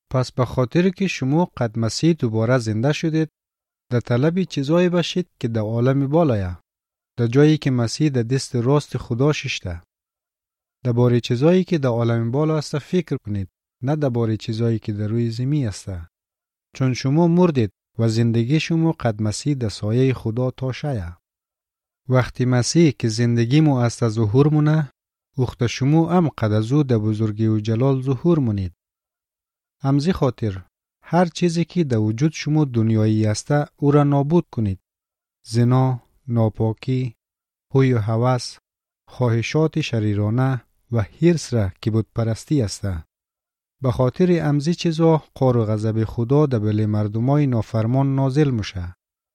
پس به خاطر که شما قد مسیح دوباره زنده شدید، در طلب چیزایی باشید که در عالم بالایه، در جایی که مسیح در دست راست خدا ششته. در باره چیزایی که در عالم بالا است فکر کنید، نه در باره چیزایی که در روی زمین است. چون شما مردید و زندگی شما قد مسیح در سایه خدا تاشه. وقتی مسیح که زندگی مو است از ظهور مونه، وقت شما هم قد از او در بزرگی و جلال ظهور مونید. همزی خاطر هر چیزی که در وجود شما دنیایی است او را نابود کنید. زنا، ناپاکی، هوی و هوس، خواهشات شریرانه و حرص را که بت پرستی است. به خاطر امزی چیزا قهر و غضب خدا در بر مردمای نافرمان نازل میشه.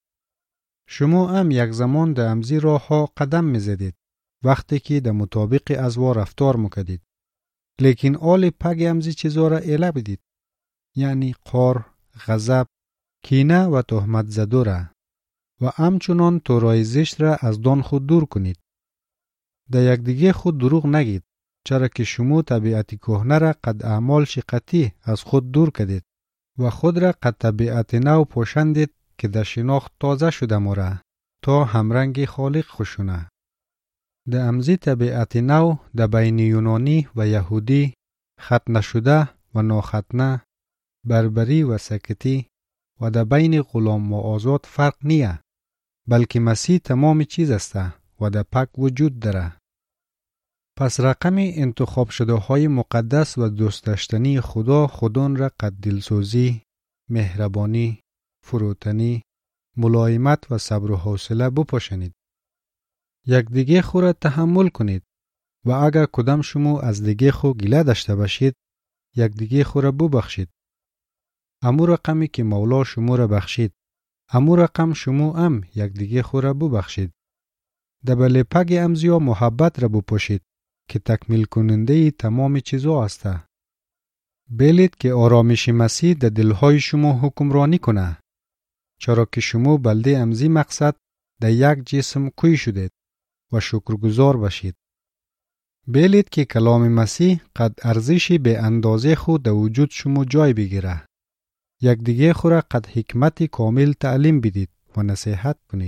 شما هم یک زمان در امزی راه ها قدم میزدید وقتی که در مطابق ازوا رفتار میکردید. لیکن آل پگ امزی چیزا را اله بدید، یعنی قهر، غضب، کینه و تهمت زدو را و همچنان تورای زشت را از دان خود دور کنید. در یکدیگه خود دروغ نگید، چرا که شما طبیعت کهنه را قد اعمال شقتی از خود دور کردید و خود را قد طبیعت نو پوشاندید که در شناخت تازه شده موره تا همرنگ خالق خوشونه. در امزی طبیعت نو در بین یونانی و یهودی، ختنه شده و ناختنه، بربری و سکتی و در بین غلام و آزاد فرق نیه، بلکه مسیح تمام چیز است و در پاک وجود داره. پس رقم انتخاب شده های مقدس و دوست داشتنی خدا خودان را قد دلسوزی، مهربانی، فروتنی، ملایمت و صبر و حوصله بپوشانید. یک دیگه خو را تحمل کنید و اگر کدام شما از دیگه خو گله داشته باشید، یک دیگه خو را ببخشید. امو رقمی که مولا شما را بخشید، امو رقم شما هم یک دیگه خو را ببخشید. دبل پگ امزیا محبت را بپوشید که تکمیل کننده تمام چیزا است. بلید که آرامش مسیح در دلهای شما حکمرانی کنه، چرا که شما بلده امزی مقصد در یک جسم کوی شدید و شکرگزار باشید. بلید که کلام مسیح قد ارزشی به اندازه خود در وجود شما جای بگیره. یک دیگه خود را قد حکمت کامل تعلیم بدید و نصیحت کنید.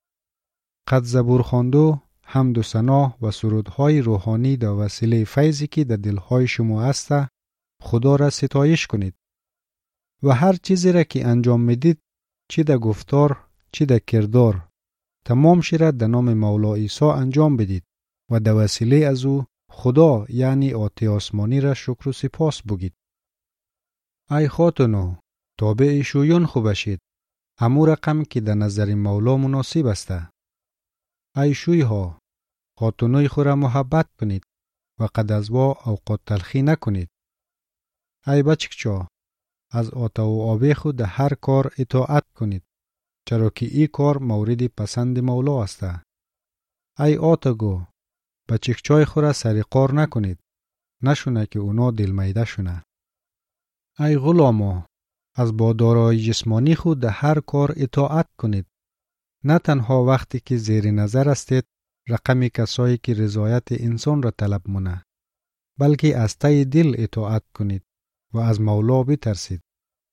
قد زبور خواندو، حمد و ثنا و سرودهای روحانی در وسیله فیضی که در دلهای شما است خدا را ستایش کنید. و هر چیزی را که انجام میدید، چی در گفتار چی در کردار، تمام شیرد در نام مولا عیسی انجام بدید و در وسیله از او خدا یعنی آتی آسمانی را شکر و سپاس بگید. ای خاتونو، تابع شویان خوب باشید، همو رقم که در نظر مولا مناسب است. ای شوی ها، خاتونوی خود را محبت کنید و قد از وا اوقات تلخی نکنید. ای بچکچا، از آتا و آبی خود در هر کار اطاعت کنید، چرا که این کار مورد پسند مولا است. ای آتاگو، بچکچای خود را سریقار نکنید، نشونه که اونا دلمیده شونه. ای غلامو، از با دارایی جسمانی خود در هر کار اطاعت کنید، نه تنها وقتی که زیر نظر استید رقم کسایی که رضایت انسان را طلب مونه، بلکه از ته دل اطاعت کنید و از مولا بترسید.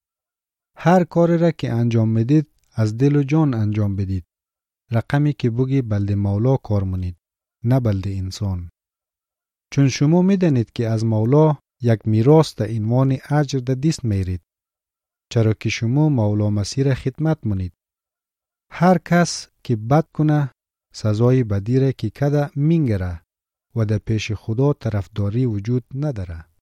هر کاری را که انجام میدید از دل و جان انجام بدید، رقمی که بگی بلد مولا کار مونید، نه بلد انسان. چون شما میدانید که از مولا یک میراث در عنوان اجر در دست میرید، چرا که شما مولا مسیح را خدمت مونید. هر کس که بد کنه سزای بدی را که کده مینگره و در پیش خدا طرفداری وجود نداره.